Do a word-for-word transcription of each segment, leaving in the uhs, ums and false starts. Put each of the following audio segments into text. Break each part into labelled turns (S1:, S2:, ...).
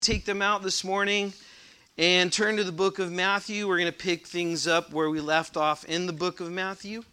S1: Take them out this morning and turn to the book of Matthew. We're going to pick things up where we left off in the book of Matthew.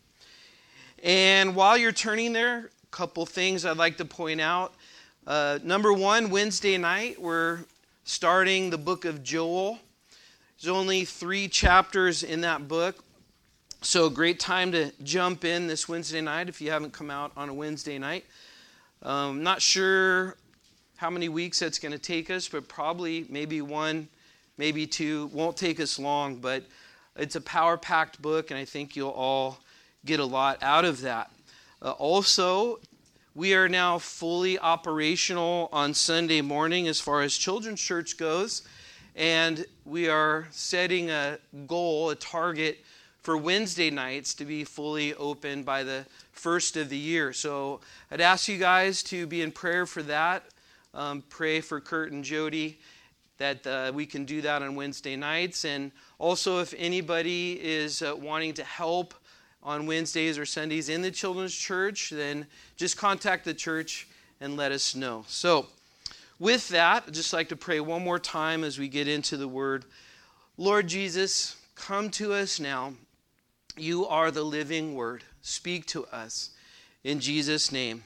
S1: And while you're turning there, a couple things I'd like to point out. Uh, number one, Wednesday night, we're starting the book of Joel. There's only three chapters in that book. So a great time to jump in this Wednesday night if you haven't come out on a Wednesday night. Um, not sure how many weeks that's going to take us, but probably maybe one, maybe two. Won't take us long, but it's a power-packed book, and I think you'll all get a lot out of that. Uh, also, we are now fully operational on Sunday morning as far as children's church goes, and we are setting a goal, a target for Wednesday nights to be fully open by the first of the year. So I'd ask you guys to be in prayer for that. Um, pray for Kurt and Jody that uh, we can do that on Wednesday nights. And also if anybody is uh, wanting to help on Wednesdays or Sundays in the children's church, then just contact the church and let us know. So with that, I'd just like to pray one more time as we get into the word. Lord Jesus, come to us now. You are the living word. Speak to us. In Jesus' name,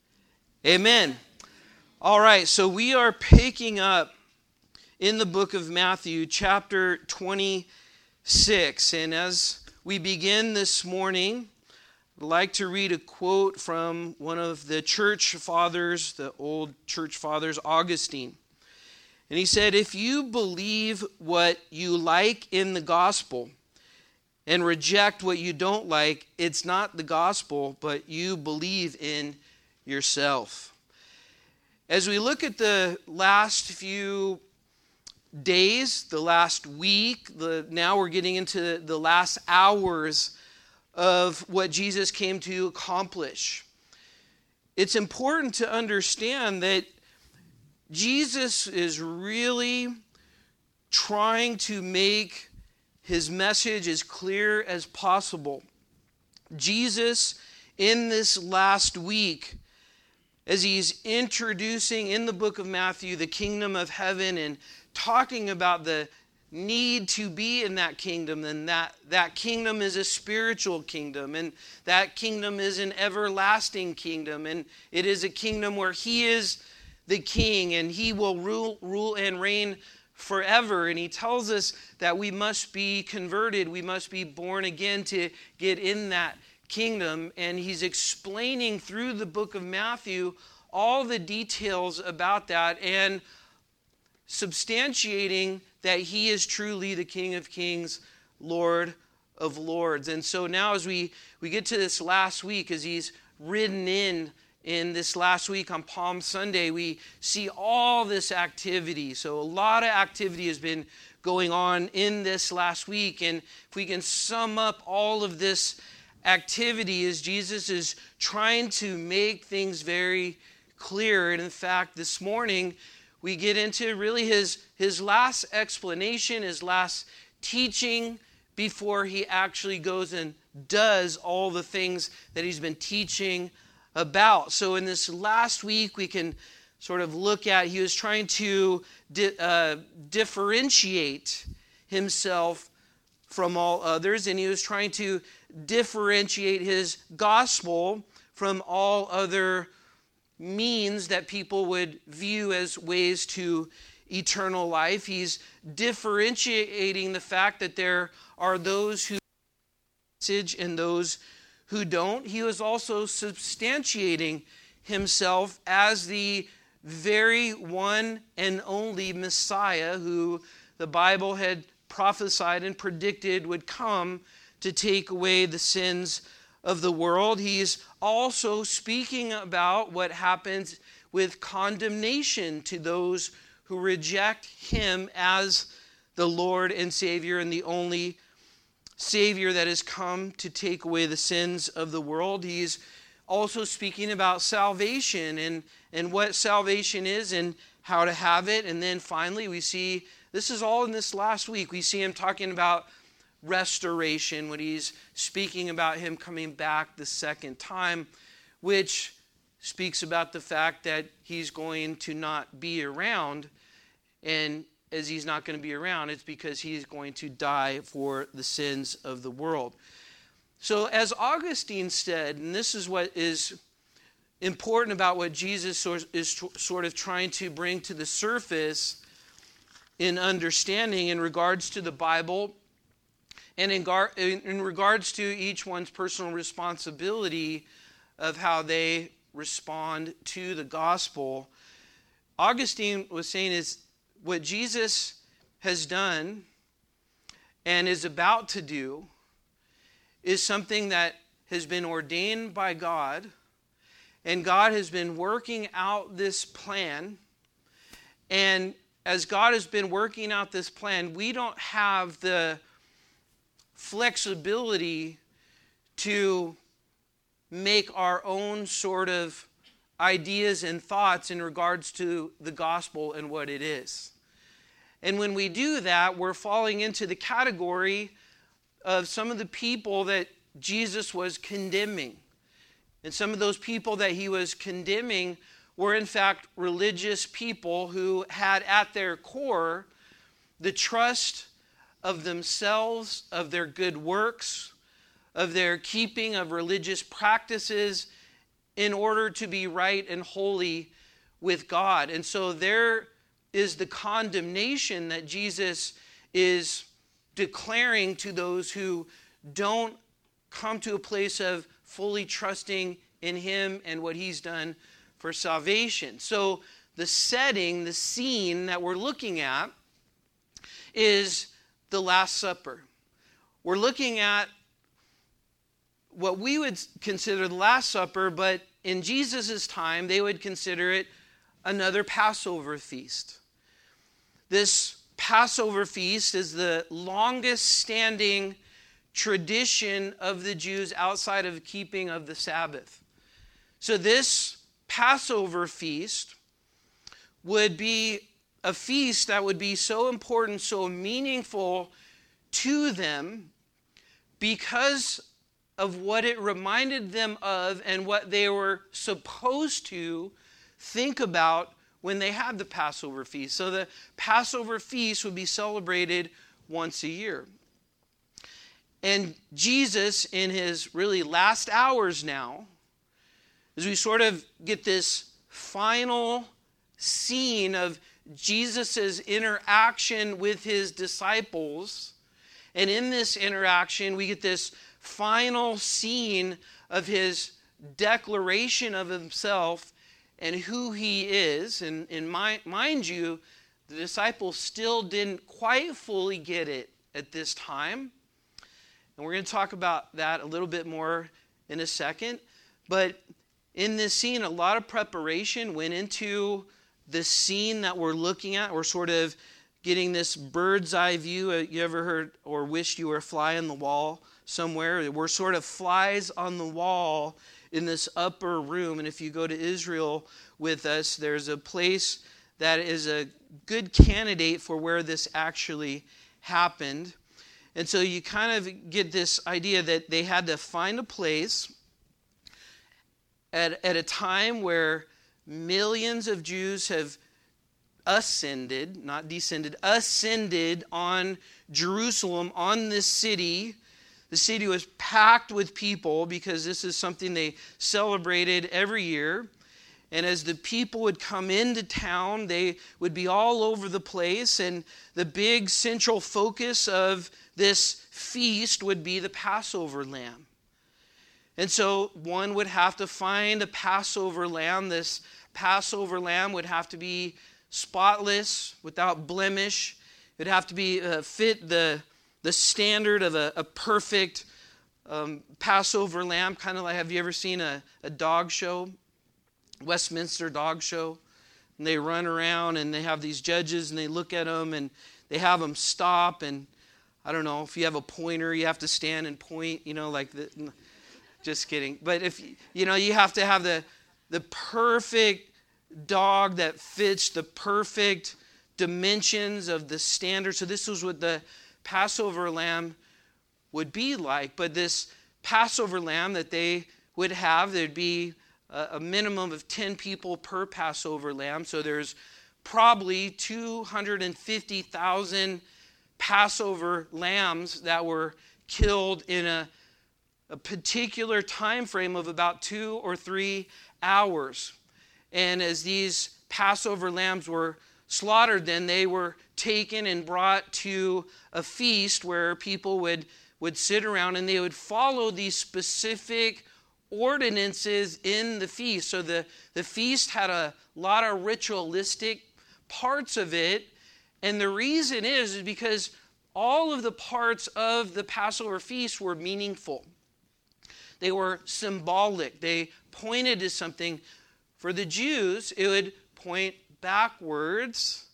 S1: amen. All right, so we are picking up in the book of Matthew, chapter twenty-six. And as we begin this morning, I'd like to read a quote from one of the church fathers, the old church fathers, Augustine. And he said, "If you believe what you like in the gospel and reject what you don't like, it's not the gospel, but you believe in yourself." As we look at the last few days, the last week, the, now we're getting into the last hours of what Jesus came to accomplish. It's important to understand that Jesus is really trying to make his message as clear as possible. Jesus, in this last week, as he's introducing in the book of Matthew the kingdom of heaven and talking about the need to be in that kingdom, and that, that kingdom is a spiritual kingdom, and that kingdom is an everlasting kingdom, and it is a kingdom where he is the king, and he will rule, rule and reign forever. And he tells us that we must be converted, we must be born again to get in that kingdom. And he's explaining through the book of Matthew all the details about that and substantiating that he is truly the King of Kings, Lord of Lords. And so now as we, we get to this last week, as he's ridden in in this last week on Palm Sunday, we see all this activity. So a lot of activity has been going on in this last week. And if we can sum up all of this activity, is Jesus is trying to make things very clear. And in fact, this morning we get into really his, his last explanation, his last teaching before he actually goes and does all the things that he's been teaching about. So in this last week, we can sort of look at, he was trying to di- uh, differentiate himself from all others, and he was trying to differentiate his gospel from all other means that people would view as ways to eternal life. He's differentiating the fact that there are those who message and those who don't. He was also substantiating himself as the very one and only Messiah who the Bible had prophesied and predicted would come to take away the sins of the world. He's also speaking about what happens with condemnation to those who reject him as the Lord and Savior and the only Savior that has come to take away the sins of the world. He's also speaking about salvation and, and what salvation is and how to have it. And then finally we see, this is all in this last week, we see him talking about restoration when he's speaking about him coming back the second time, which speaks about the fact that he's going to not be around And as he's not going to be around, it's because he's going to die for the sins of the world. So as Augustine said, and this is what is important about what Jesus is sort of trying to bring to the surface in understanding in regards to the Bible and in, gar- in regards to each one's personal responsibility of how they respond to the gospel. Augustine was saying is what Jesus has done and is about to do is something that has been ordained by God, and God has been working out this plan. And as God has been working out this plan, we don't have the flexibility to make our own sort of ideas and thoughts in regards to the gospel and what it is. And when we do that, we're falling into the category of some of the people that Jesus was condemning. And some of those people that he was condemning were in fact religious people who had at their core the trust of themselves, of their good works, of their keeping of religious practices in order to be right and holy with God. And so there is the condemnation that Jesus is declaring to those who don't come to a place of fully trusting in him and what he's done for salvation. So the setting, the scene that we're looking at is the Last Supper. We're looking at what we would consider the Last Supper, but in Jesus' time, they would consider it another Passover feast. This Passover feast is the longest standing tradition of the Jews outside of keeping of the Sabbath. So this Passover feast would be a feast that would be so important, so meaningful to them because of what it reminded them of and what they were supposed to think about when they had the Passover feast. So the Passover feast would be celebrated once a year. And Jesus, in his really last hours now, as we sort of get this final scene of Jesus' interaction with his disciples, and in this interaction, we get this final scene of his declaration of himself and who he is. And, and mind, mind you, the disciples still didn't quite fully get it at this time. And we're going to talk about that a little bit more in a second. But in this scene, a lot of preparation went into the scene that we're looking at. We're sort of getting this bird's eye view. You ever heard or wished you were a fly on the wall somewhere? We're sort of flies on the wall in this upper room. And if you go to Israel with us, there's a place that is a good candidate for where this actually happened. And so you kind of get this idea that they had to find a place at, at a time where millions of Jews have ascended, not descended, ascended on Jerusalem, on this city. The city was packed with people because this is something they celebrated every year. And as the people would come into town, they would be all over the place. And the big central focus of this feast would be the Passover lamb. And so one would have to find a Passover lamb. This Passover lamb would have to be spotless, without blemish. It would have to be uh, fit the, the standard of a, a perfect um, Passover lamb. Kind of like, have you ever seen a, a dog show? Westminster dog show. And they run around and they have these judges and they look at them and they have them stop. And I don't know, if you have a pointer, you have to stand and point, you know, like the, just kidding. But if, you know, you have to have the, the perfect dog that fits the perfect dimensions of the standard. So this was what the Passover lamb would be like. But this Passover lamb that they would have, there'd be a minimum of ten people per Passover lamb. So there's probably two hundred fifty thousand Passover lambs that were killed in a, a particular time frame of about two or three hours. And as these Passover lambs were slaughtered, then they were taken and brought to a feast where people would, would sit around and they would follow these specific ordinances in the feast. So the, the feast had a lot of ritualistic parts of it. And the reason is, is because all of the parts of the Passover feast were meaningful. They were symbolic. They pointed to something. For the Jews, it would point backwards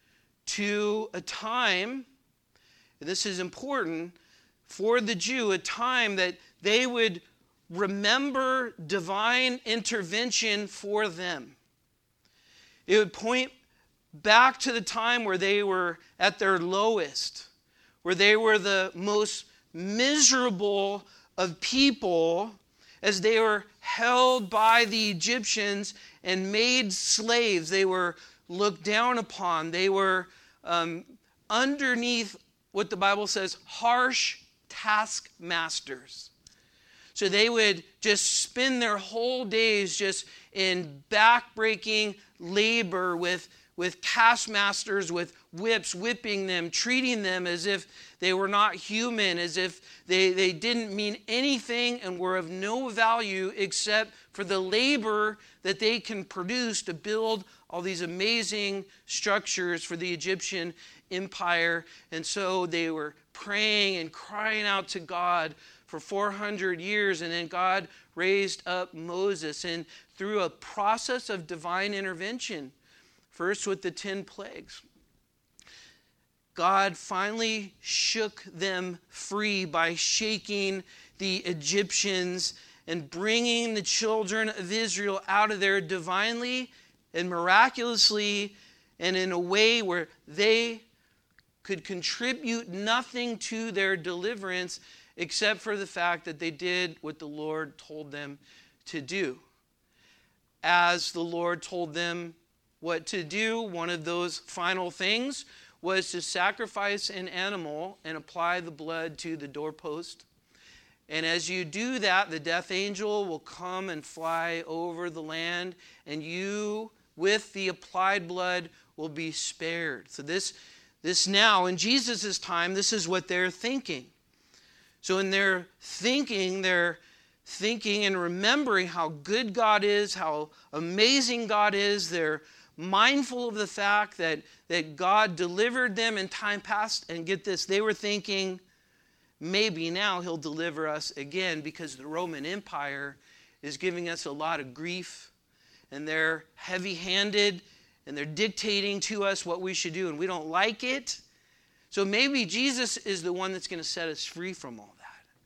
S1: to a time, and this is important, for the Jew, a time that they would remember divine intervention for them. It would point back to the time where they were at their lowest, where they were the most miserable of people as they were held by the Egyptians and made slaves. They were looked down upon. They were um, underneath what the Bible says, harsh taskmasters. So they would just spend their whole days just in backbreaking labor with, with taskmasters, with whips, whipping them, treating them as if they were not human, as if they, they didn't mean anything and were of no value except for the labor that they can produce to build all these amazing structures for the Egyptian empire. And so they were praying and crying out to God for four hundred years, and then God raised up Moses, and through a process of divine intervention, first with the ten plagues, God finally shook them free by shaking the Egyptians and bringing the children of Israel out of there divinely and miraculously, and in a way where they could contribute nothing to their deliverance except for the fact that they did what the Lord told them to do. As the Lord told them what to do, one of those final things was to sacrifice an animal and apply the blood to the doorpost. And as you do that, the death angel will come and fly over the land, and you, with the applied blood, will be spared. So this, this now, in Jesus' time, this is what they're thinking. So in their thinking, they're thinking and remembering how good God is, how amazing God is. They're mindful of the fact that, that God delivered them in time past. And get this, they were thinking, maybe now he'll deliver us again, because the Roman Empire is giving us a lot of grief, and they're heavy-handed, and they're dictating to us what we should do, and we don't like it. So maybe Jesus is the one that's going to set us free from all that.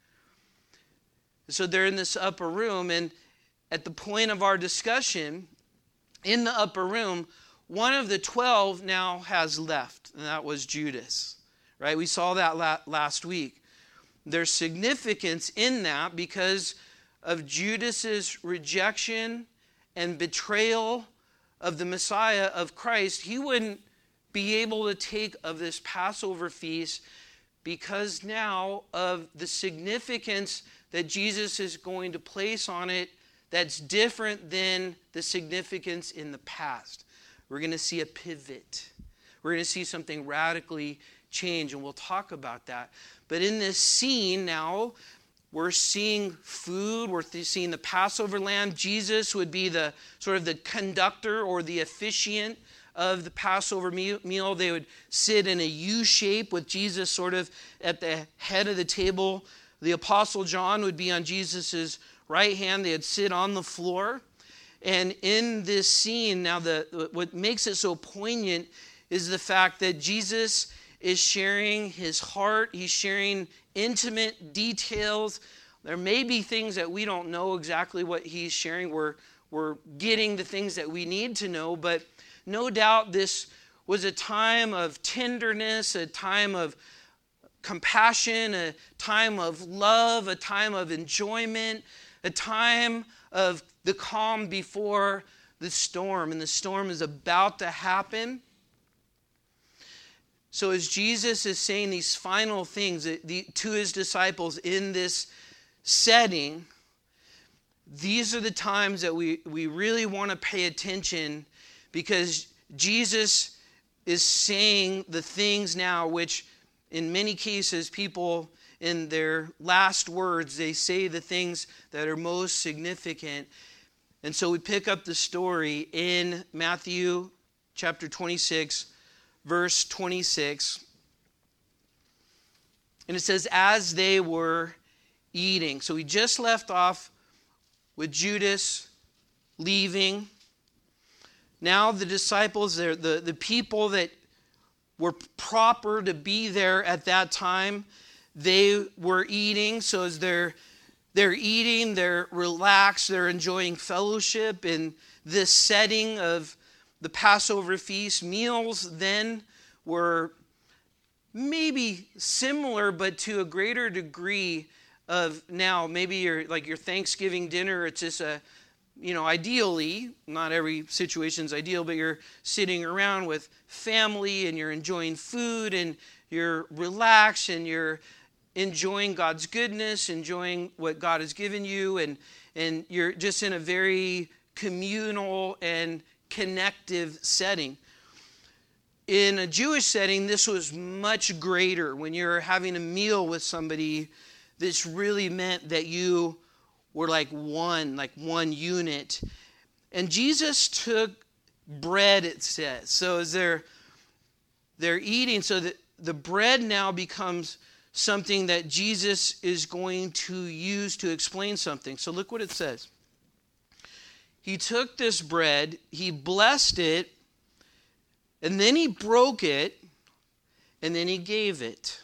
S1: So they're in this upper room, and at the point of our discussion, in the upper room, one of the twelve now has left, and that was Judas. Right? We saw that la- last week. There's significance in that because of Judas's rejection and betrayal of the Messiah of Christ. He wouldn't be able to take of this Passover feast because now of the significance that Jesus is going to place on it that's different than the significance in the past. We're going to see a pivot. We're going to see something radically change, and we'll talk about that. But in this scene now, we're seeing food. We're seeing the Passover lamb. Jesus would be the sort of the conductor or the officiant of the Passover meal. They would sit in a U shape with Jesus sort of at the head of the table. The Apostle John would be on Jesus' right hand. They'd sit on the floor. And in this scene, now the what makes it so poignant is the fact that Jesus is sharing his heart. He's sharing intimate details. There may be things that we don't know exactly what he's sharing. We're, we're getting the things that we need to know, but no doubt this was a time of tenderness, a time of compassion, a time of love, a time of enjoyment, a time of the calm before the storm, and the storm is about to happen. So as Jesus is saying these final things to his disciples in this setting, these are the times that we, we really want to pay attention, because Jesus is saying the things now which in many cases people in their last words, they say the things that are most significant. And so we pick up the story in Matthew chapter twenty-six, verse twenty-six. And it says, as they were eating. So we just left off with Judas leaving. Now the disciples, the, the people that were proper to be there at that time, they were eating. So as they're, they're eating, they're relaxed, they're enjoying fellowship in this setting of the Passover feast. Meals then were maybe similar, but to a greater degree of now. Maybe your like your Thanksgiving dinner, it's just a, you know, ideally, not every situation's ideal, but you're sitting around with family and you're enjoying food and you're relaxed and you're enjoying God's goodness, enjoying what God has given you, and and you're just in a very communal and connective setting. In a Jewish setting, this was much greater. When you're having a meal with somebody, this really meant that you were like one, like one unit. And Jesus took bread, it says. So as they're, they're eating, so that the bread now becomes something that Jesus is going to use to explain something. So look what it says. He took this bread, he blessed it, and then he broke it, and then he gave it.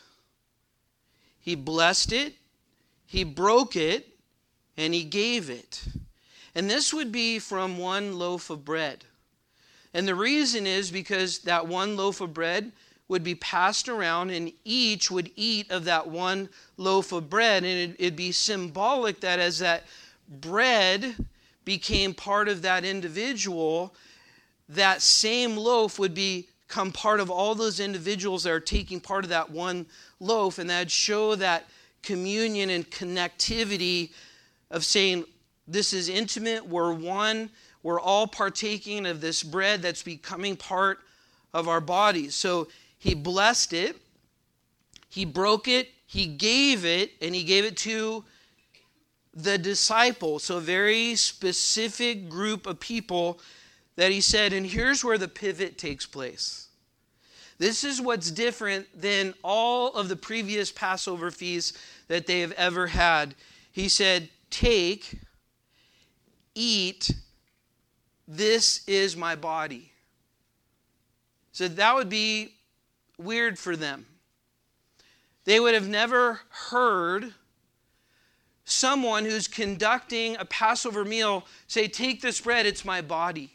S1: He blessed it, he broke it, and he gave it. And this would be from one loaf of bread. And the reason is because that one loaf of bread would be passed around, and each would eat of that one loaf of bread. And it, it'd be symbolic that as that bread became part of that individual, that same loaf would become part of all those individuals that are taking part of that one loaf. And that'd show that communion and connectivity of saying, this is intimate, we're one, we're all partaking of this bread that's becoming part of our bodies. So he blessed it, he broke it, he gave it, and he gave it to the disciples. So a very specific group of people that he said, and here's where the pivot takes place. This is what's different than all of the previous Passover feasts that they have ever had. He said, take, eat, this is my body. So that would be weird for them. They would have never heard someone who's conducting a Passover meal say, take this bread, it's my body.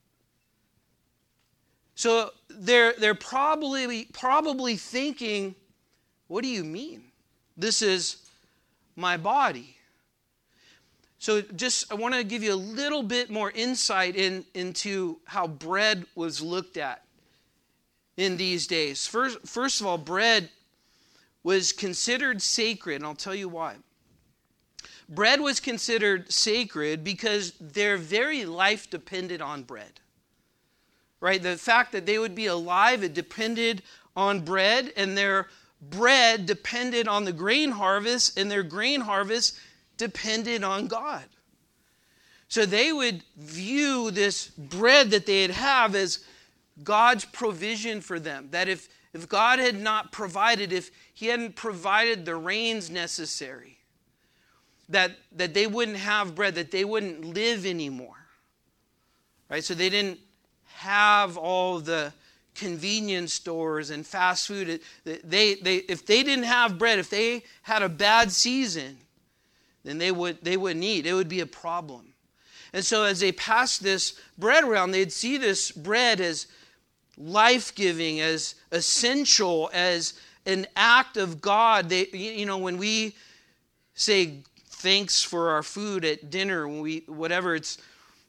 S1: So they're, they're probably, probably thinking, what do you mean? This is my body. So just, I want to give you a little bit more insight in, into how bread was looked at in these days. First, first of all, bread was considered sacred, and I'll tell you why. Bread was considered sacred because their very life depended on bread. Right? The fact that they would be alive, it depended on bread, and their bread depended on the grain harvest, and their grain harvest depended on God. So they would view this bread that they'd have as God's provision for them. That if, if God had not provided, if he hadn't provided the rains necessary, that, that they wouldn't have bread, that they wouldn't live anymore. Right? So they didn't have all the convenience stores and fast food. They, they, if they didn't have bread, if they had a bad season, then they would they wouldn't eat. It would be a problem. And so as they passed this bread around, they'd see this bread as life-giving, as essential, as an act of God. They, you know, when we say thanks for our food at dinner, when we whatever, it's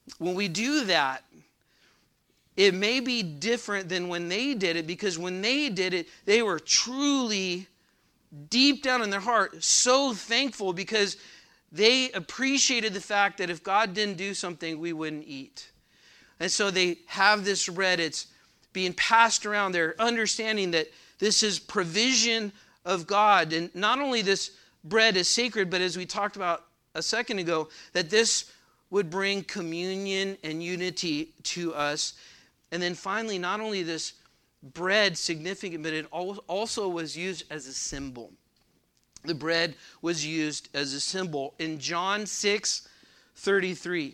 S1: when we do that, it may be different than when they did it, because when they did it, they were truly, deep down in their heart, so thankful because they appreciated the fact that if God didn't do something, we wouldn't eat. And so they have this bread. It's being passed around. They're understanding that this is provision of God. And not only this bread is sacred, but as we talked about a second ago, that this would bring communion and unity to us. And then finally, not only this bread significant, but it also was used as a symbol. The bread was used as a symbol. In John six thirty-three,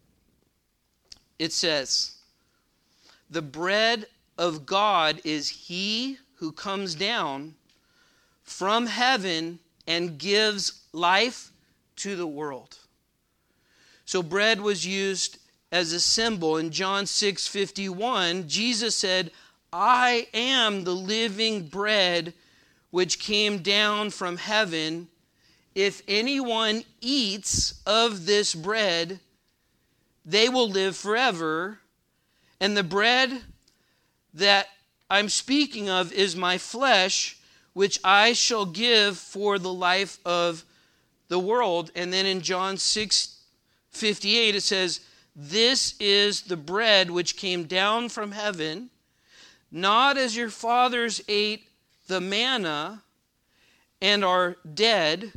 S1: it says, "The bread of God is he who comes down from heaven and gives life to the world." So bread was used as a symbol. In John six fifty-one, Jesus said, "I am the living bread which came down from heaven. If anyone eats of this bread, they will live forever. And the bread that I'm speaking of is my flesh, which I shall give for the life of the world." And then in John six fifty-eight, it says, "This is the bread which came down from heaven, not as your fathers ate the manna and are dead.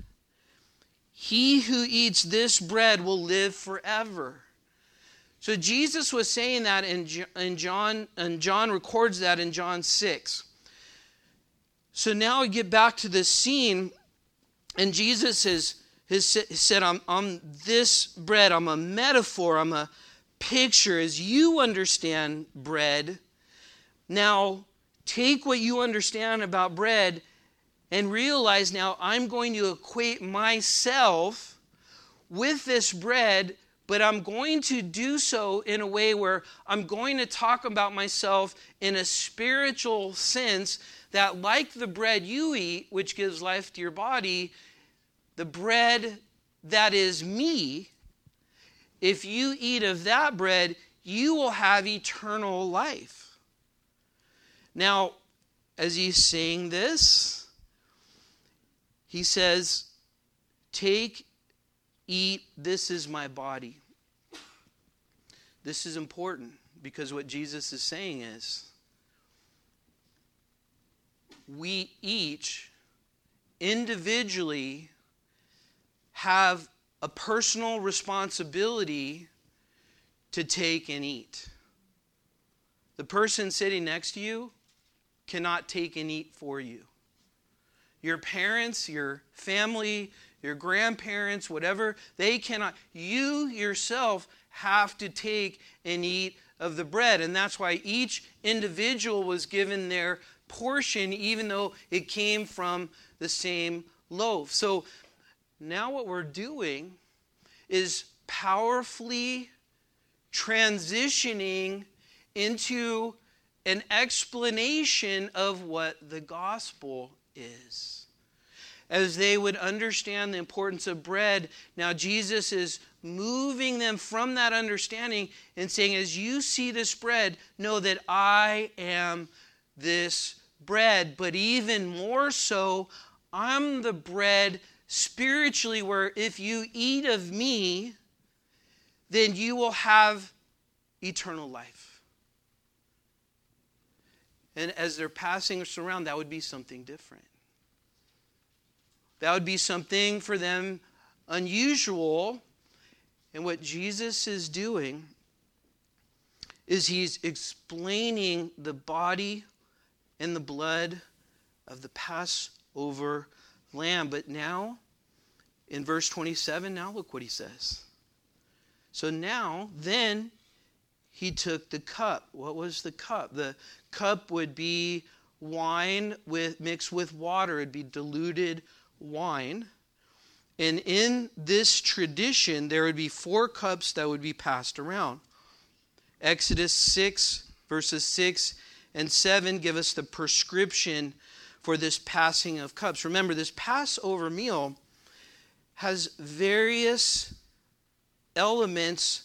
S1: He who eats this bread will live forever." So Jesus was saying that in, in John, and John records that in John six. So now we get back to this scene, and Jesus has, has said, I'm, I'm this bread, I'm a metaphor, I'm a picture as you understand bread. Now, take what you understand about bread and realize now I'm going to equate myself with this bread, but I'm going to do so in a way where I'm going to talk about myself in a spiritual sense, that like the bread you eat, which gives life to your body, the bread that is me, if you eat of that bread, you will have eternal life. Now, as he's saying this, he says, "Take, eat, this is my body." This is important because what Jesus is saying is, we each individually have a personal responsibility to take and eat. The person sitting next to you cannot take and eat for you. Your parents, your family, your grandparents, whatever, they cannot. You yourself have to take and eat of the bread. And that's why each individual was given their portion, even though it came from the same loaf. So now what we're doing is powerfully transitioning into an explanation of what the gospel is. As they would understand the importance of bread, now Jesus is moving them from that understanding and saying, as you see this bread, know that I am this bread. But even more so, I'm the bread spiritually, where if you eat of me, then you will have eternal life. And as they're passing us around, that would be something different. That would be something for them unusual. And what Jesus is doing is he's explaining the body and the blood of the Passover lamb. But now, in verse twenty-seven, now look what he says. So now, then, he took the cup. What was the cup? The cup would be wine with mixed with water. It'd be diluted wine. And in this tradition, there would be four cups that would be passed around. Exodus six, verses six and seven give us the prescription for this passing of cups. Remember, this Passover meal has various elements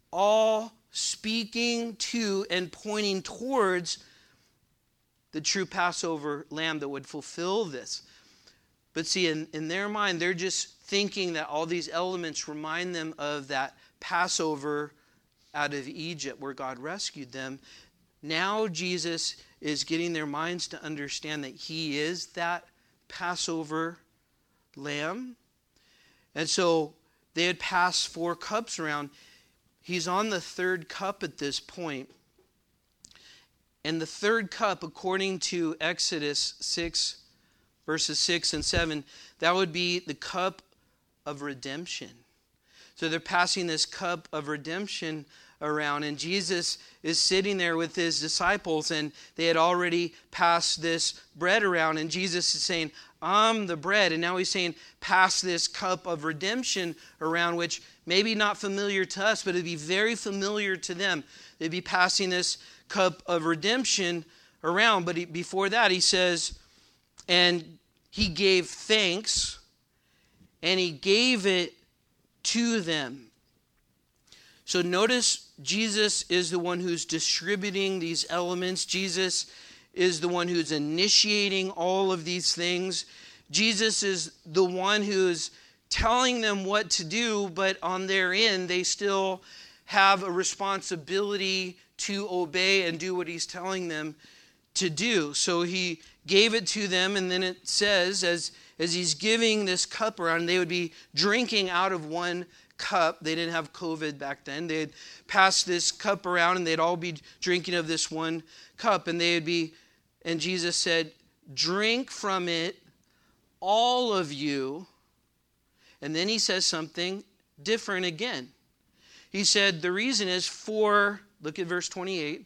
S1: all speaking to and pointing towards the true Passover lamb that would fulfill this. But see, in, in their mind, they're just thinking that all these elements remind them of that Passover out of Egypt where God rescued them. Now Jesus is getting their minds to understand that he is that Passover lamb. And so they had passed four cups around. He's on the third cup at this point. And the third cup, according to Exodus six, verses six and seven, that would be the cup of redemption. So they're passing this cup of redemption around, and Jesus is sitting there with his disciples, and they had already passed this bread around, and Jesus is saying, I'm the bread. And now he's saying, pass this cup of redemption around, which maybe not familiar to us, but it'd be very familiar to them. They'd be passing this cup of redemption around. But he, before that, he says, and he gave thanks, and he gave it to them. So notice Jesus is the one who's distributing these elements. Jesus is the one who's initiating all of these things. Jesus is the one who's telling them what to do, but on their end, they still have a responsibility to obey and do what he's telling them to do. So he gave it to them, and then it says, as, as he's giving this cup around, they would be drinking out of one cup. They didn't have COVID back then. They'd pass this cup around, and they'd all be drinking of this one cup, and they'd be, and Jesus said, drink from it, all of you. And then he says something different again. He said, the reason is for, look at verse twenty-eight,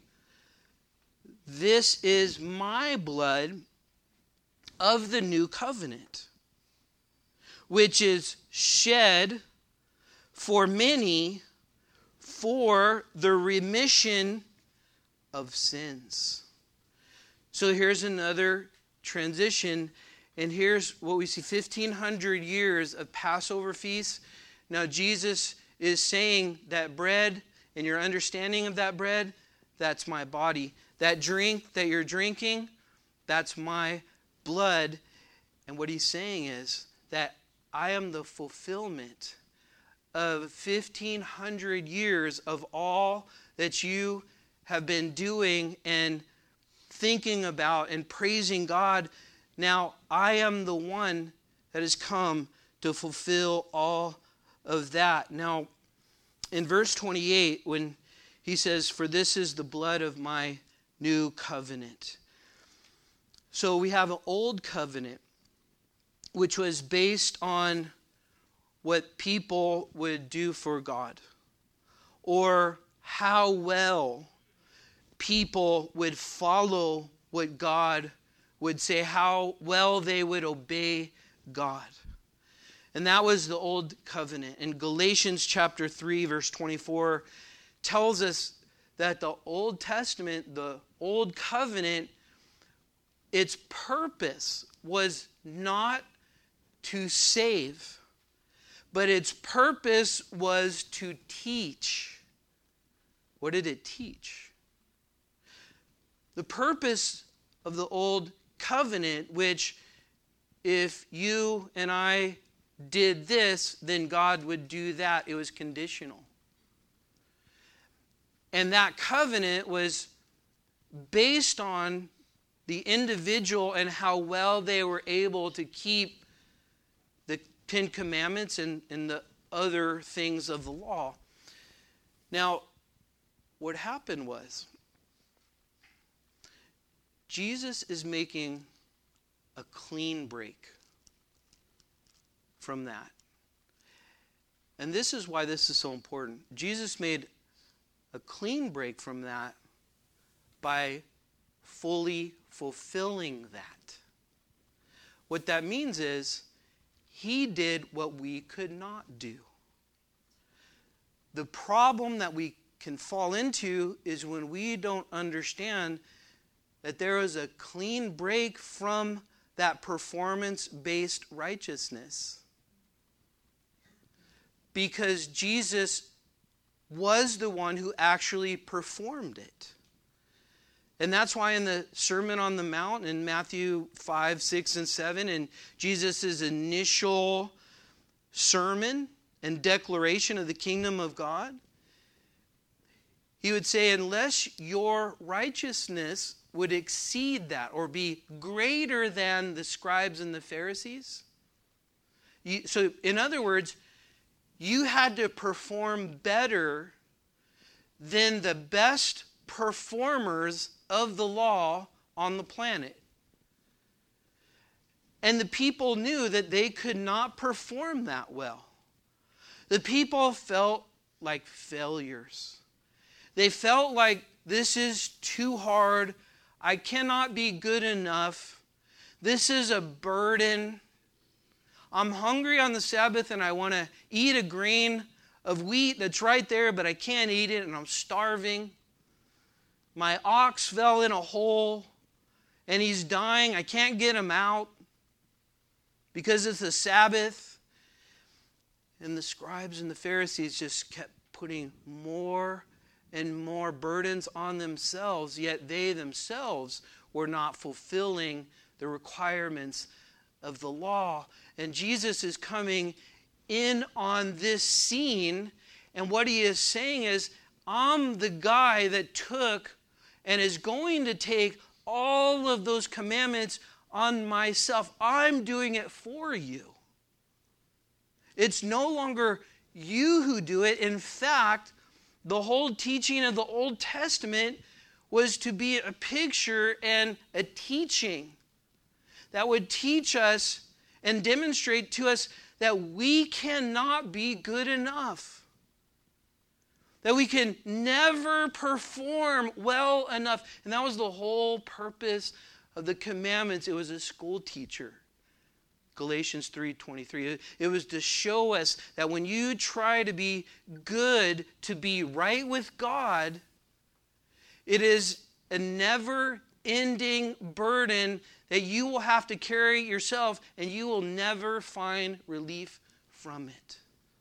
S1: this is my blood of the new covenant, which is shed for many for the remission of sins. So here's another transition, and here's what we see, fifteen hundred years of Passover feasts. Now Jesus is saying that bread, and your understanding of that bread, that's my body. That drink that you're drinking, that's my blood. And what he's saying is that I am the fulfillment of fifteen hundred years of all that you have been doing and thinking about and praising God. Now I am the one that has come to fulfill all of that. Now in verse twenty-eight, when he says, for this is the blood of my new covenant. So we have an old covenant, which was based on what people would do for God, or how well people would follow what God would say, how well they would obey God. And that was the old covenant. And Galatians chapter three, verse twenty-four tells us that the Old Testament, the old covenant, its purpose was not to save, but its purpose was to teach. What did it teach? The purpose of the old covenant, which if you and I did this, then God would do that. It was conditional. And that covenant was based on the individual and how well they were able to keep the Ten Commandments and, and the other things of the law. Now, what happened was, Jesus is making a clean break from that. And this is why this is so important. Jesus made a clean break from that by fully fulfilling that. What that means is he did what we could not do. The problem that we can fall into is when we don't understand that there is a clean break from that performance-based righteousness. Because Jesus was the one who actually performed it. And that's why in the Sermon on the Mount in Matthew five, six, and seven, in Jesus' initial sermon and declaration of the kingdom of God, he would say, unless your righteousness would exceed that or be greater than the scribes and the Pharisees. You, so in other words, you had to perform better than the best performers of the law on the planet. And the people knew that they could not perform that well. The people felt like failures. They felt like this is too hard. I cannot be good enough. This is a burden. I'm hungry on the Sabbath and I want to eat a grain of wheat that's right there, but I can't eat it and I'm starving. My ox fell in a hole and he's dying. I can't get him out because it's the Sabbath. And the scribes and the Pharisees just kept putting more and more burdens on themselves, yet they themselves were not fulfilling the requirements of the law. And Jesus is coming in on this scene, and what he is saying is, I'm the guy that took and is going to take all of those commandments on myself. I'm doing it for you. It's no longer you who do it. In fact, the whole teaching of the Old Testament was to be a picture and a teaching that would teach us and demonstrate to us that we cannot be good enough. That we can never perform well enough. And that was the whole purpose of the commandments. It was a school teacher. Galatians three twenty-three. It was to show us that when you try to be good, to be right with God, it is a never-ending burden that you will have to carry yourself, and you will never find relief from it.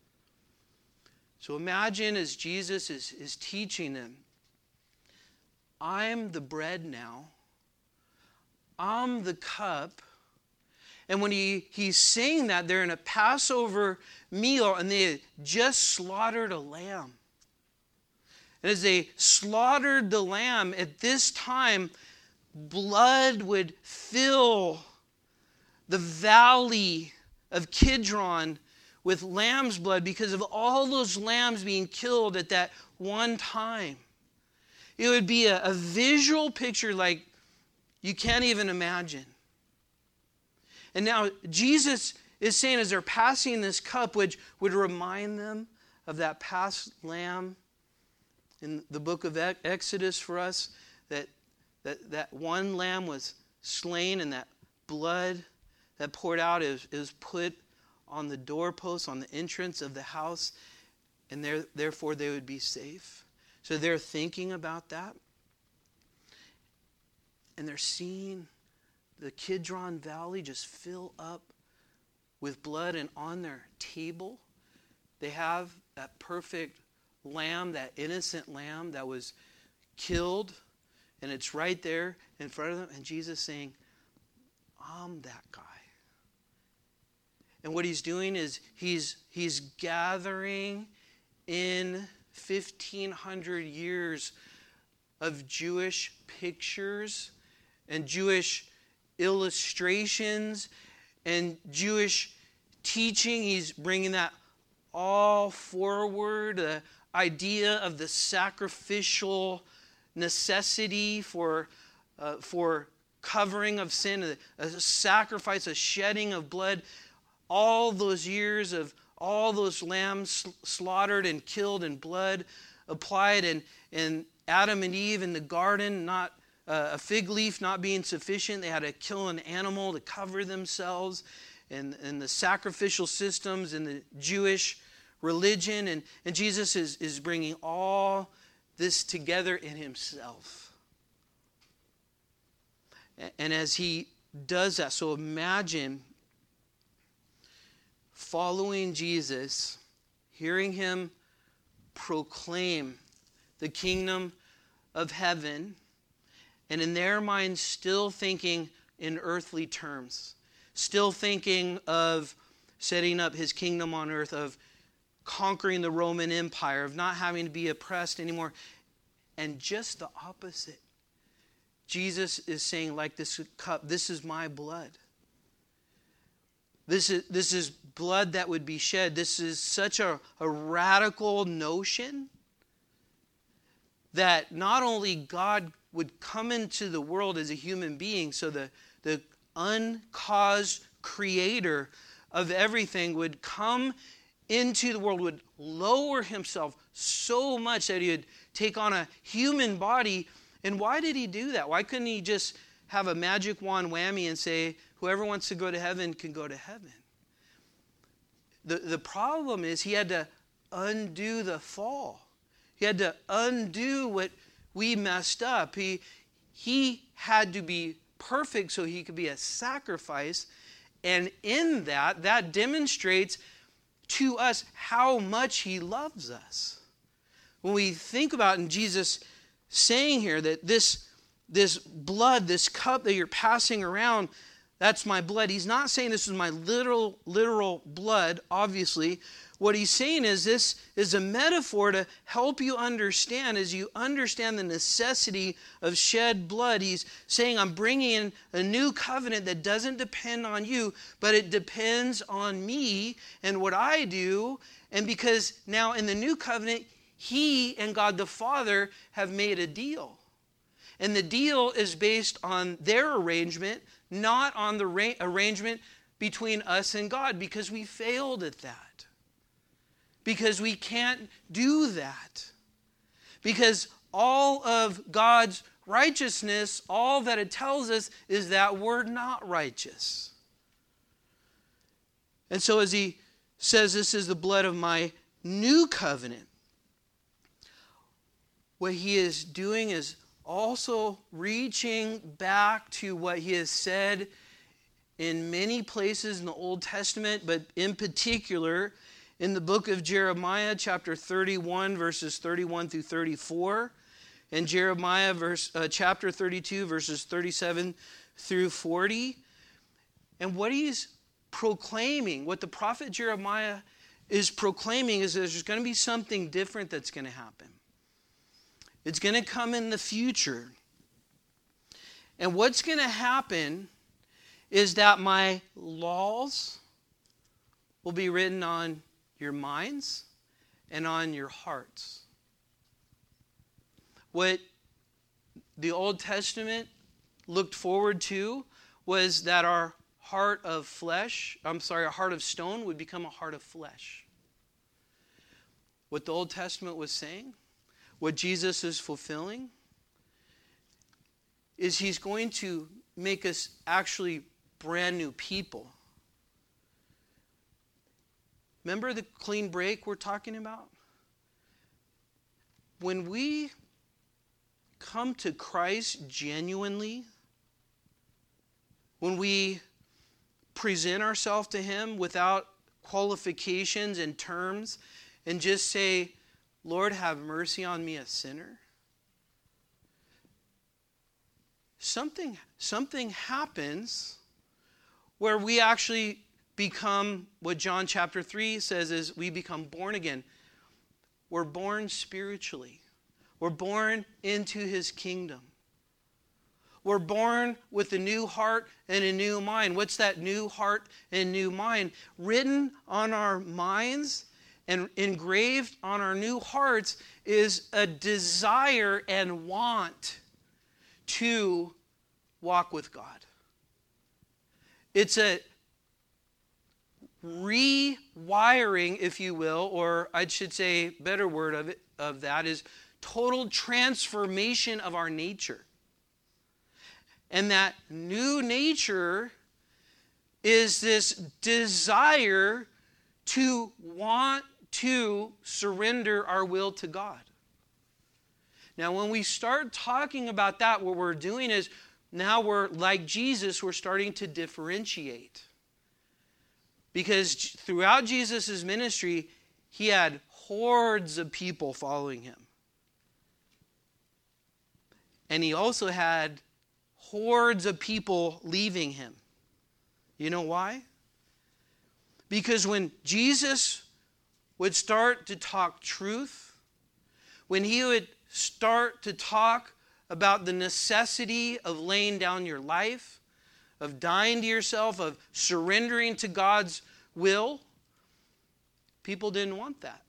S1: So imagine as Jesus is, is teaching them, I'm the bread now. I'm the cup. And when he, he's saying that, they're in a Passover meal and they had just slaughtered a lamb. And as they slaughtered the lamb, at this time, blood would fill the valley of Kidron with lamb's blood because of all those lambs being killed at that one time. It would be a, a visual picture like you can't even imagine. And now Jesus is saying as they're passing this cup, which would remind them of that past lamb in the book of Exodus for us, that, that, that one lamb was slain and that blood that poured out is, is put on the doorpost, on the entrance of the house, and there, therefore they would be safe. So they're thinking about that. And they're seeing the Kidron Valley just fill up with blood, and on their table they have that perfect lamb, that innocent lamb that was killed, and it's right there in front of them, and Jesus saying, I'm that guy. And what he's doing is he's he's gathering in fifteen hundred years of Jewish pictures and Jewish illustrations and Jewish teaching. He's bringing that all forward, the idea of the sacrificial necessity for uh, for covering of sin, a, a sacrifice, a shedding of blood. All those years of all those lambs slaughtered and killed and blood applied, and, and Adam and Eve in the garden, not uh, a fig leaf not being sufficient. They had to kill an animal to cover themselves, and, and the sacrificial systems in the Jewish religion. And, and Jesus is, is bringing all this together in himself. And as he does that, so imagine following Jesus, hearing him proclaim the kingdom of heaven, and in their minds still thinking in earthly terms, still thinking of setting up his kingdom on earth, of conquering the Roman Empire, of not having to be oppressed anymore. And just the opposite. Jesus is saying, like this cup, this is my blood. This is, this is blood that would be shed. This is such a, a radical notion that not only God would come into the world as a human being, so the, the uncaused creator of everything would come into the world, would lower himself so much that he would take on a human body. And why did he do that? Why couldn't he just have a magic wand whammy and say, whoever wants to go to heaven can go to heaven? The, the problem is he had to undo the fall. He had to undo what we messed up. He, he had to be perfect so he could be a sacrifice. And in that, that demonstrates to us how much he loves us. When we think about, and Jesus saying here that this, this blood, this cup that you're passing around, that's my blood. He's not saying this is my literal, literal blood, obviously. What he's saying is this is a metaphor to help you understand, as you understand the necessity of shed blood. He's saying, I'm bringing in a new covenant that doesn't depend on you, but it depends on me and what I do. And because now in the new covenant, he and God the Father have made a deal. And the deal is based on their arrangement, not on the ra- arrangement between us and God, because we failed at that. Because we can't do that. Because all of God's righteousness, all that it tells us is that we're not righteous. And so as he says, this is the blood of my new covenant, what he is doing is also reaching back to what he has said in many places in the Old Testament, but in particular in the book of Jeremiah, chapter thirty-one, verses thirty-one through thirty-four, and Jeremiah verse, uh, chapter thirty-two, verses thirty-seven through forty. And what he's proclaiming, what the prophet Jeremiah is proclaiming, is that there's going to be something different that's going to happen. It's going to come in the future. And what's going to happen is that my laws will be written on your minds and on your hearts. What the Old Testament looked forward to was that our heart of flesh, I'm sorry, a heart of stone would become a heart of flesh. What the Old Testament was saying, what Jesus is fulfilling, is he's going to make us actually brand new people. Remember the clean break we're talking about? When we come to Christ genuinely, when we present ourselves to him without qualifications and terms and just say, Lord, have mercy on me, a sinner, something, something happens where we actually become what John chapter three says is we become born again. We're born spiritually. We're born into his kingdom. We're born with a new heart and a new mind. What's that new heart and new mind? Written on our minds and engraved on our new hearts is a desire and want to walk with God. It's a rewiring, if you will, or I should say a better word of it, of that is total transformation of our nature. And that new nature is this desire to want to surrender our will to God. Now, when we start talking about that, what we're doing is now we're like Jesus, we're starting to differentiate. Because throughout Jesus' ministry, he had hordes of people following him. And he also had hordes of people leaving him. You know why? Because when Jesus would start to talk truth, when he would start to talk about the necessity of laying down your life, of dying to yourself, of surrendering to God's will, people didn't want that.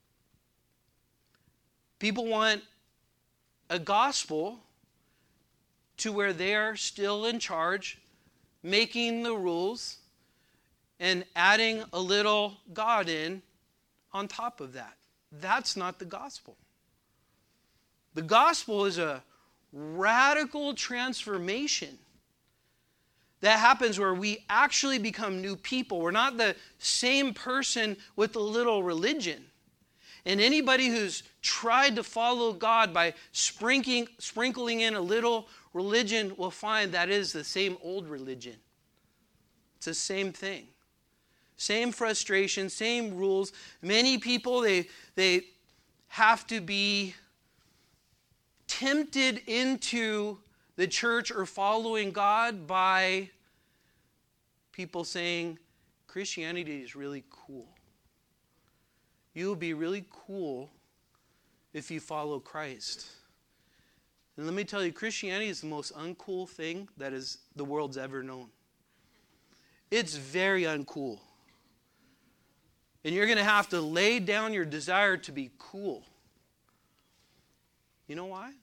S1: People want a gospel to where they are still in charge, making the rules, and adding a little God in on top of that. That's not the gospel. The gospel is a radical transformation that happens where we actually become new people. We're not the same person with a little religion. And anybody who's tried to follow God by sprinkling, sprinkling in a little religion will find that is the same old religion. It's the same thing. Same frustration, same rules. Many people, they, they have to be tempted into the church or following God by people saying, Christianity is really cool. You'll be really cool if you follow Christ. And let me tell you, Christianity is the most uncool thing that is the world's ever known. It's very uncool. And you're going to have to lay down your desire to be cool. You know why?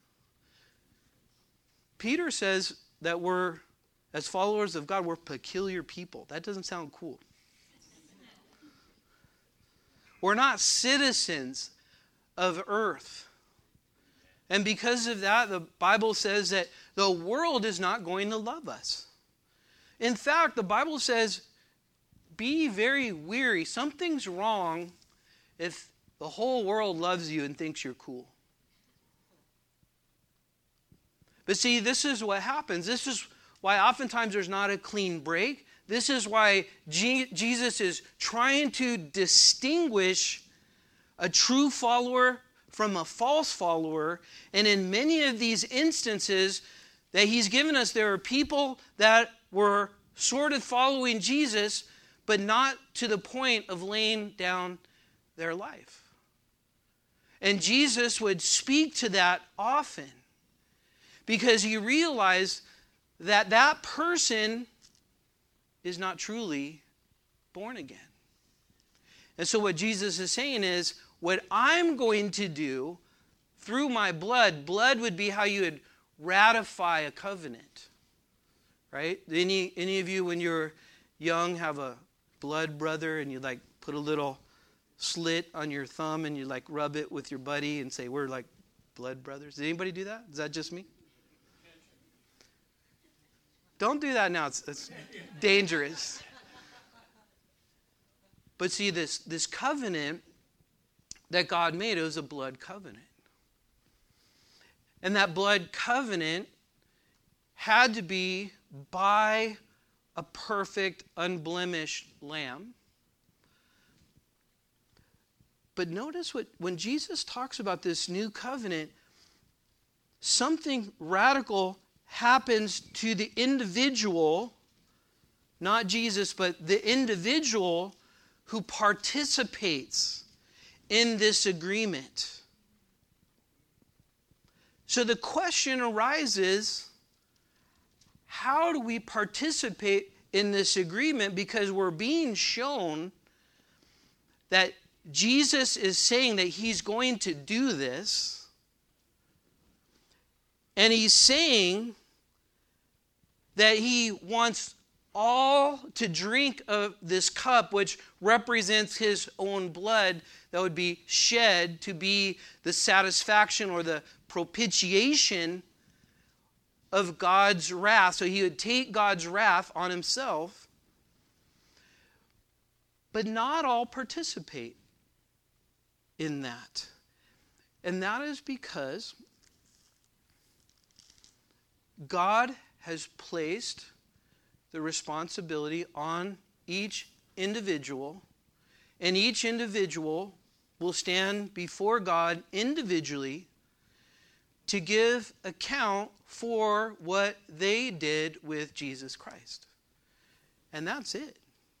S1: Peter says that we're, as followers of God, we're peculiar people. That doesn't sound cool. We're not citizens of earth. And because of that, the Bible says that the world is not going to love us. In fact, the Bible says, be very weary. Something's wrong if the whole world loves you and thinks you're cool. But see, this is what happens. This is why oftentimes there's not a clean break. This is why G- Jesus is trying to distinguish a true follower from a false follower. And in many of these instances that he's given us, there are people that were sort of following Jesus, but not to the point of laying down their life. And Jesus would speak to that often because he realized that that person is not truly born again. And so what Jesus is saying is, what I'm going to do through my blood, blood would be how you would ratify a covenant. Right? Any, any of you, when you're young, have a blood brother and you like put a little slit on your thumb and you like rub it with your buddy and say, we're like blood brothers. Did anybody do that? Is that just me? Don't do that now. It's, it's dangerous. But see, this, this covenant that God made, it was a blood covenant. And that blood covenant had to be by a perfect, unblemished lamb. But notice what when Jesus talks about this new covenant, something radical happens to the individual, not Jesus, but the individual who participates in this agreement. So the question arises, how do we participate in this agreement? Because we're being shown that Jesus is saying that he's going to do this. And he's saying that he wants all to drink of this cup, which represents his own blood that would be shed to be the satisfaction or the propitiation of God's wrath. So he would take God's wrath on himself. But not all participate in that. And that is because God has placed the responsibility on each individual, and each individual will stand before God individually to give account for what they did with Jesus Christ. And that's it.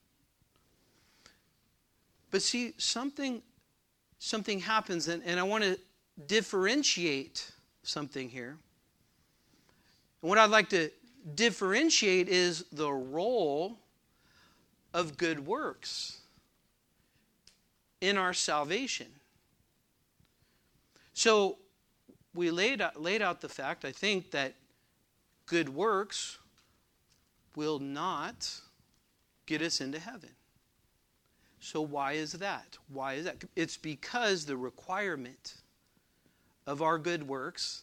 S1: But see, something, something happens, and, and I want to differentiate something here. And what I'd like to differentiate is the role of good works in our salvation. So we laid out, laid out the fact, I think, that good works will not get us into heaven. So why is that? Why is that? It's because the requirement of our good works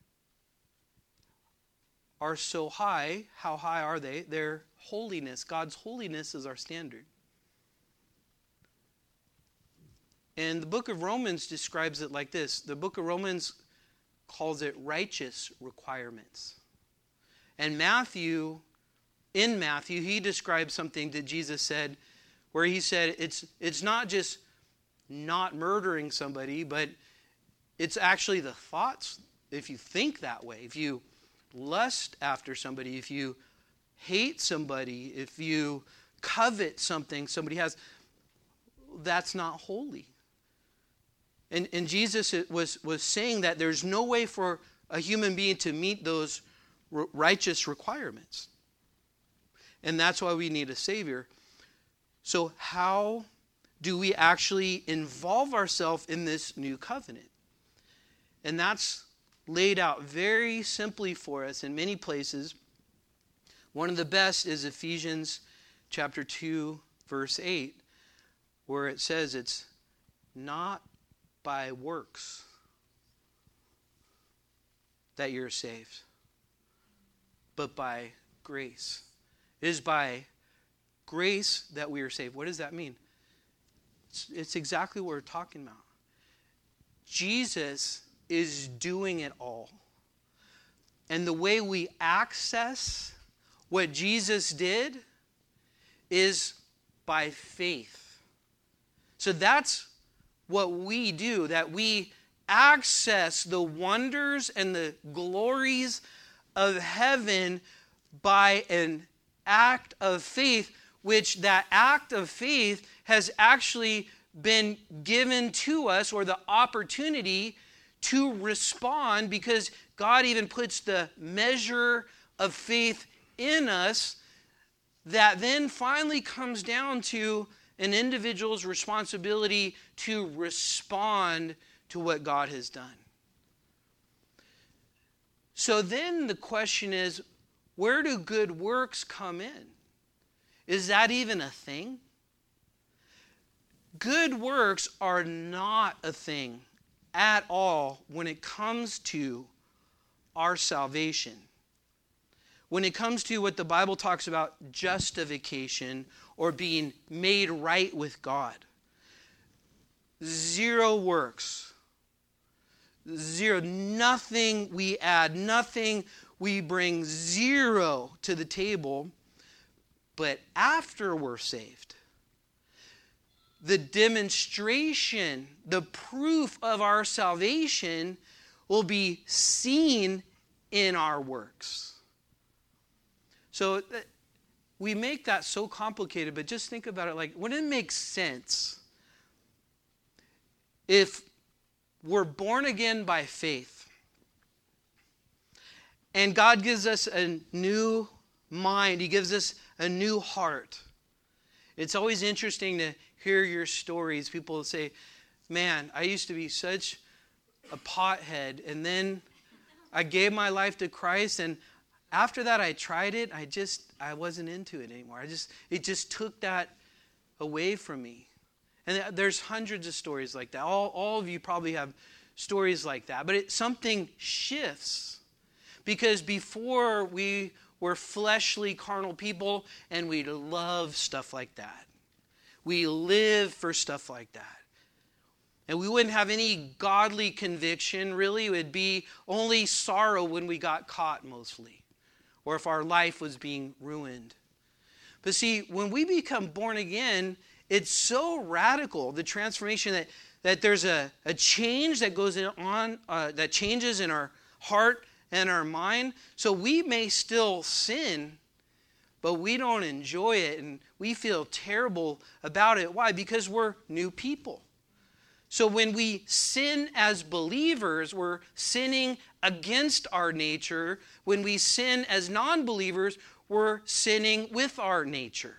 S1: are so high. How high are they? They're holiness. God's holiness is our standard. And the book of Romans describes it like this. The book of Romans calls it righteous requirements. And Matthew, in Matthew, he describes something that Jesus said, where he said it's it's not just not murdering somebody, but it's actually the thoughts. If you think that way, if you lust after somebody, if you hate somebody, if you covet something somebody has, that's not holy. And, and Jesus was, was saying that there's no way for a human being to meet those r- righteous requirements. And that's why we need a Savior. So how do we actually involve ourselves in this new covenant? And that's laid out very simply for us in many places. One of the best is Ephesians chapter two, verse eight, where it says it's not by works that you're saved, but by grace. It is by grace that we are saved. What does that mean? It's, it's exactly what we're talking about. Jesus is doing it all. And the way we access what Jesus did is by faith. So that's what we do, that we access the wonders and the glories of heaven by an act of faith, which that act of faith has actually been given to us, or the opportunity to respond, because God even puts the measure of faith in us that then finally comes down to an individual's responsibility to respond to what God has done. So then the question is, where do good works come in? Is that even a thing? Good works are not a thing at all when it comes to our salvation. When it comes to what the Bible talks about, justification or being made right with God. Zero works. Zero. Nothing we add. Nothing we bring. Zero to the table. But after we're saved, the demonstration, the proof of our salvation will be seen in our works. So we make that so complicated, but just think about it like, wouldn't it make sense if we're born again by faith and God gives us a new mind, He gives us a new heart? It's always interesting to hear your stories. People say, man, I used to be such a pothead, and then I gave my life to Christ, and after that I tried it, I just, I wasn't into it anymore. I just, it just took that away from me. And there's hundreds of stories like that. All, all of you probably have stories like that. But it, something shifts. Because before we were fleshly, carnal people, and we love stuff like that. We live for stuff like that. And we wouldn't have any godly conviction, really. It would be only sorrow when we got caught, mostly. Or if our life was being ruined. But see, when we become born again, it's so radical, the transformation, that, that there's a, a change that goes on, uh, that changes in our heart and our mind. So we may still sin, but we don't enjoy it and we feel terrible about it. Why? Because we're new people. So when we sin as believers, we're sinning against our nature. When we sin as non-believers, we're sinning with our nature.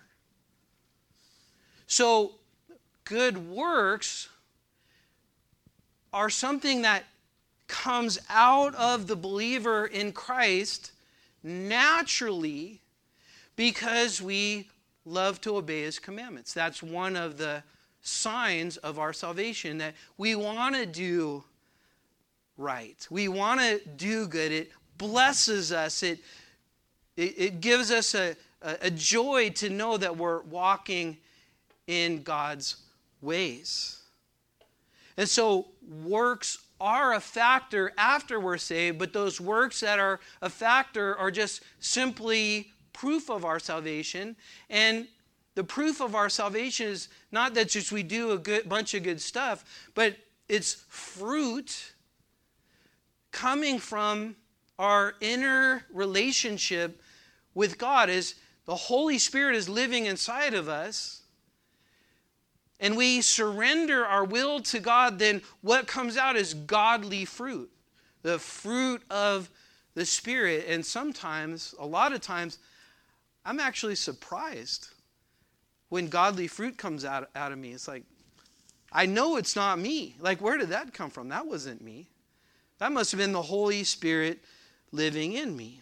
S1: So good works are something that comes out of the believer in Christ naturally because we love to obey His commandments. That's one of the signs of our salvation, that we want to do right. We want to do good. It blesses us. It, it, it gives us a, a, a joy to know that we're walking in God's ways. And so works are a factor after we're saved, but those works that are a factor are just simply proof of our salvation. And the proof of our salvation is not that just we do a good bunch of good stuff, but it's fruit coming from our inner relationship with God. As the Holy Spirit is living inside of us, and we surrender our will to God, then what comes out is godly fruit, the fruit of the Spirit. And sometimes, a lot of times, I'm actually surprised when godly fruit comes out, out of me. It's like, I know it's not me. Like, where did that come from? That wasn't me. That must have been the Holy Spirit living in me.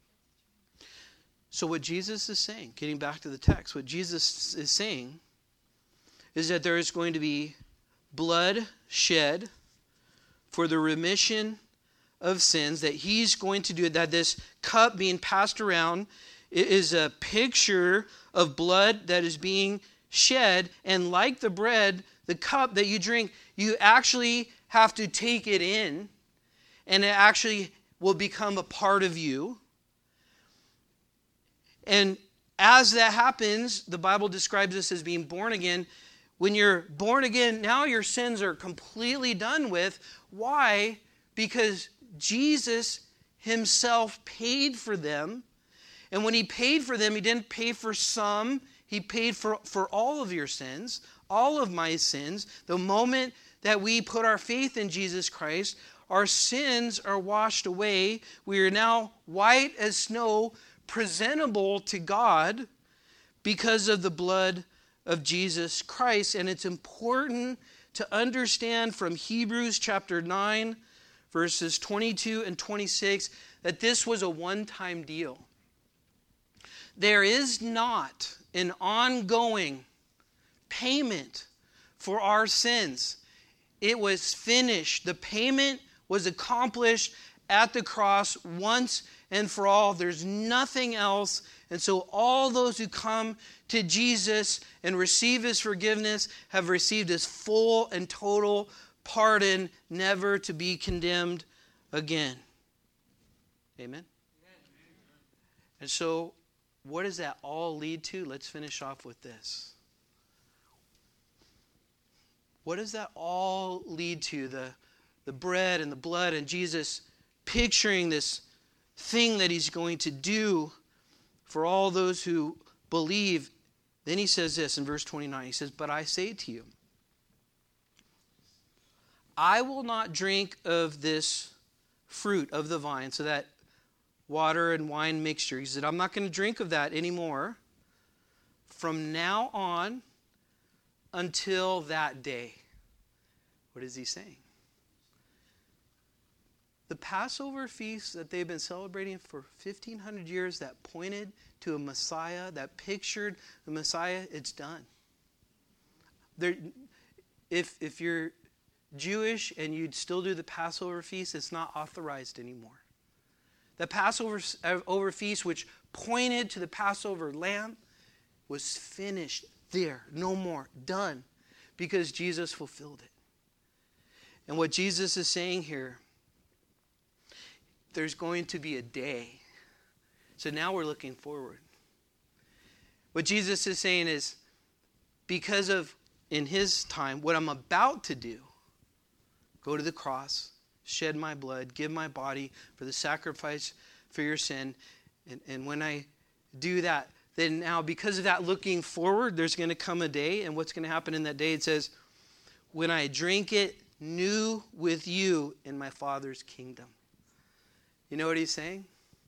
S1: So what Jesus is saying, getting back to the text, what Jesus is saying is that there is going to be blood shed for the remission of sins, that He's going to do it, that this cup being passed around is a picture of blood that is being shed. And like the bread, the cup that you drink, you actually have to take it in, and it actually will become a part of you. And as that happens, the Bible describes this as being born again. When you're born again, now your sins are completely done with. Why? Because Jesus Himself paid for them. And when He paid for them, He didn't pay for some. He paid for, for all of your sins, all of my sins. The moment that we put our faith in Jesus Christ, our sins are washed away. We are now white as snow, presentable to God because of the blood of Jesus Christ. And it's important to understand from Hebrews chapter nine, verses twenty-two and twenty-six, that this was a one-time deal. There is not an ongoing payment for our sins. It was finished. The payment was accomplished at the cross once and for all. There's nothing else. And so all those who come to Jesus and receive His forgiveness have received His full and total pardon, never to be condemned again. Amen? And so what does that all lead to? Let's finish off with this. What does that all lead to? The, the bread and the blood and Jesus picturing this thing that He's going to do for all those who believe. Then He says this in verse twenty-nine. He says, "But I say to you, I will not drink of this fruit of the vine," so that water and wine mixture. He said, "I'm not going to drink of that anymore from now on until that day." What is He saying? The Passover feast that they've been celebrating for fifteen hundred years, that pointed to a Messiah, that pictured the Messiah, it's done. There, if, if you're Jewish and you'd still do the Passover feast, it's not authorized anymore. The Passover over feast, which pointed to the Passover lamb, was finished there. No more. Done. Because Jesus fulfilled it. And what Jesus is saying here, there's going to be a day. So now we're looking forward. What Jesus is saying is, because of, in His time, what I'm about to do, go to the cross, shed my blood, give my body for the sacrifice for your sin. And, and when I do that, then now because of that looking forward, there's going to come a day. And what's going to happen in that day? It says, when I drink it new with you in my Father's kingdom. You know what he's saying?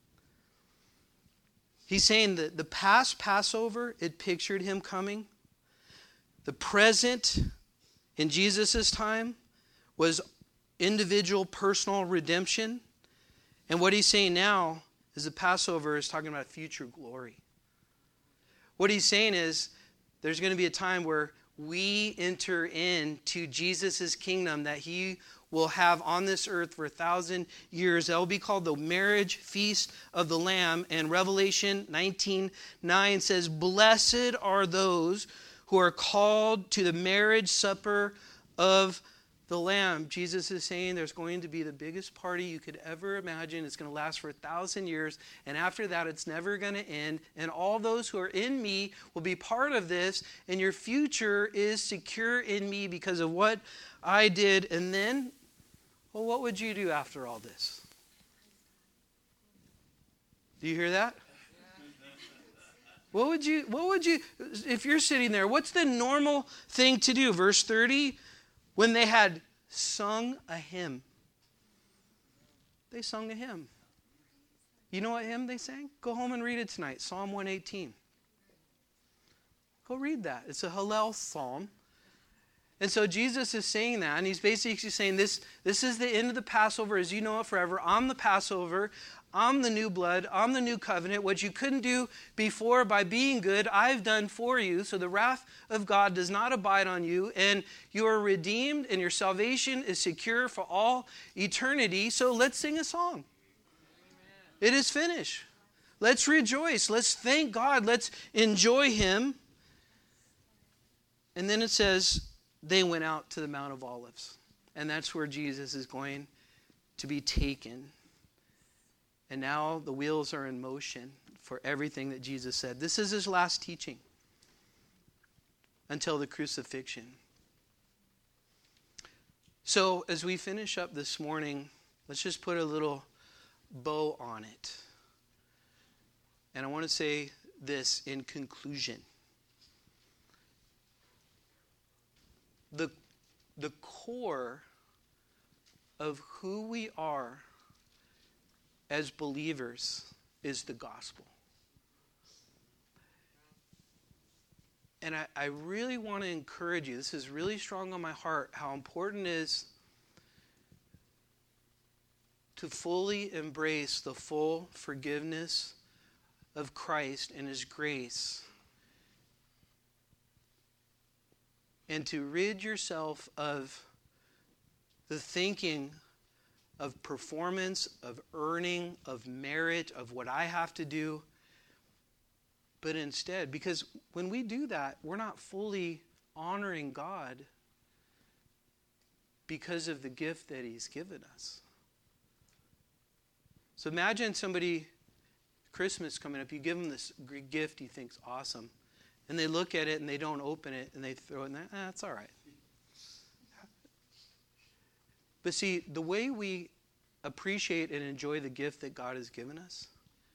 S1: He's saying that the past Passover, it pictured him coming. The present in Jesus' time was individual personal redemption. And what he's saying now is the Passover is talking about future glory. What he's saying is there's going to be a time where we enter into Jesus' kingdom that he will have on this earth for a thousand years. That will be called the marriage feast of the Lamb. And Revelation nineteen nine says, blessed are those who are called to the marriage supper of the Lamb. Jesus is saying there's going to be the biggest party you could ever imagine. It's going to last for a thousand years. And after that, it's never going to end. And all those who are in me will be part of this. And your future is secure in me because of what I did. And then, well, what would you do after all this? Do you hear that? What would you, what would you, if you're sitting there, what's the normal thing to do? Verse thirty, when they had sung a hymn. They sung a hymn. You know what hymn they sang? Go home and read it tonight. Psalm one eighteen. Go read that. It's a Hallel psalm. And so Jesus is saying that, and he's basically saying this, this is the end of the Passover as you know it forever. I'm the Passover. I'm the new blood. I'm the new covenant. What you couldn't do before by being good, I've done for you. So the wrath of God does not abide on you. And you are redeemed and your salvation is secure for all eternity. So let's sing a song. Amen. It is finished. Let's rejoice. Let's thank God. Let's enjoy him. And then it says they went out to the Mount of Olives. And that's where Jesus is going to be taken. And now the wheels are in motion for everything that Jesus said. This is his last teaching until the crucifixion. So as we finish up this morning, let's just put a little bow on it. And I want to say this in conclusion. The, the core of who we are as believers is the gospel. And I, I really want to encourage you, this is really strong on my heart, how important it is to fully embrace the full forgiveness of Christ and his grace. And to rid yourself of the thinking of performance, of earning, of merit, of what I have to do. But instead, because when we do that, we're not fully honoring God because of the gift that he's given us. So imagine somebody, Christmas coming up, you give them this gift you think's awesome, and they look at it and they don't open it and they throw it in there. Ah, it's all right. But see, the way we appreciate and enjoy the gift that God has given us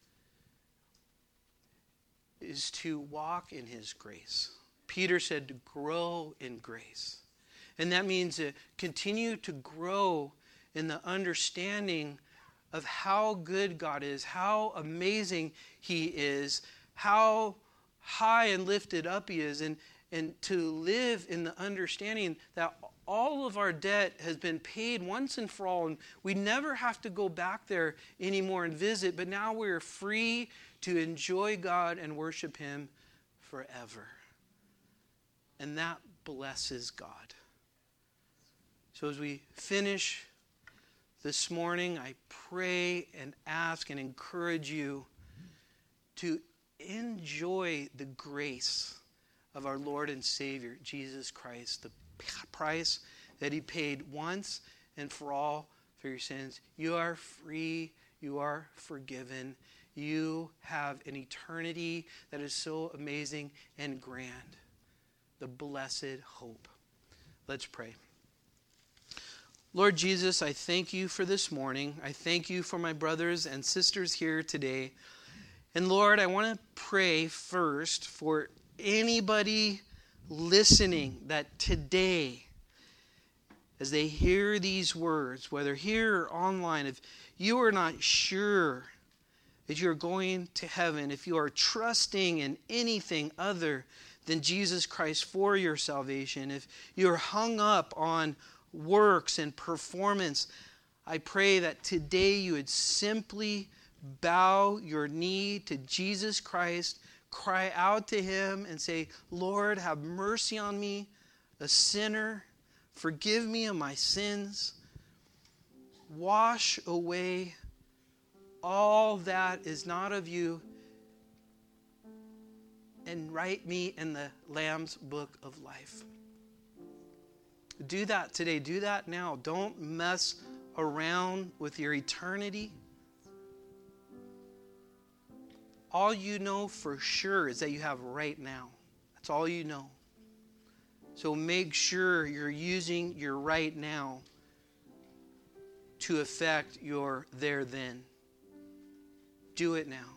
S1: is to walk in his grace. Peter said to grow in grace. And that means to continue to grow in the understanding of how good God is, how amazing he is, how high and lifted up he is, and, and to live in the understanding that all of our debt has been paid once and for all, and we never have to go back there anymore and visit, but now we're free to enjoy God and worship him forever. And that blesses God. So as we finish this morning, I pray and ask and encourage you to enjoy the grace of our Lord and Savior, Jesus Christ, the price that he paid once and for all for your sins. You are free. You are forgiven. You have an eternity that is so amazing and grand. The blessed hope. Let's pray. Lord Jesus, I thank you for this morning. I thank you for my brothers and sisters here today. And Lord, I want to pray first for anybody listening that today, as they hear these words, whether here or online, if you are not sure that you're going to heaven, if you are trusting in anything other than Jesus Christ for your salvation, if you're hung up on works and performance, I pray that today you would simply bow your knee to Jesus Christ, cry out to him and say, Lord, have mercy on me, a sinner. Forgive me of my sins. Wash away all that is not of you and write me in the Lamb's book of life. Do that today. Do that now. Don't mess around with your eternity. All you know for sure is that you have right now. That's all you know. So make sure you're using your right now to affect your there then. Do it now.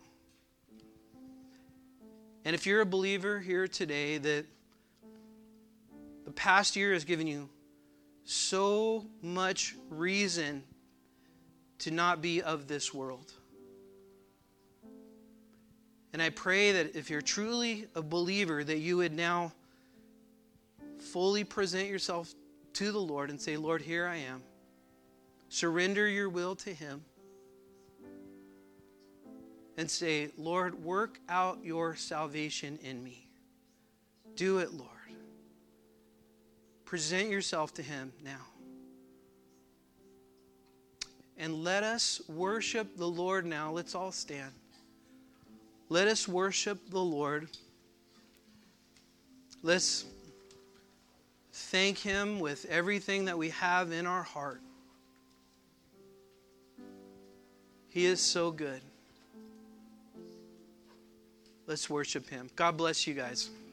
S1: And if you're a believer here today that the past year has given you so much reason to not be of this world. And I pray that if you're truly a believer, that you would now fully present yourself to the Lord and say, Lord, here I am. Surrender your will to him. And say, Lord, work out your salvation in me. Do it, Lord. Present yourself to him now. And let us worship the Lord now. Let's all stand. Let us worship the Lord. Let's thank him with everything that we have in our heart. He is so good. Let's worship him. God bless you guys.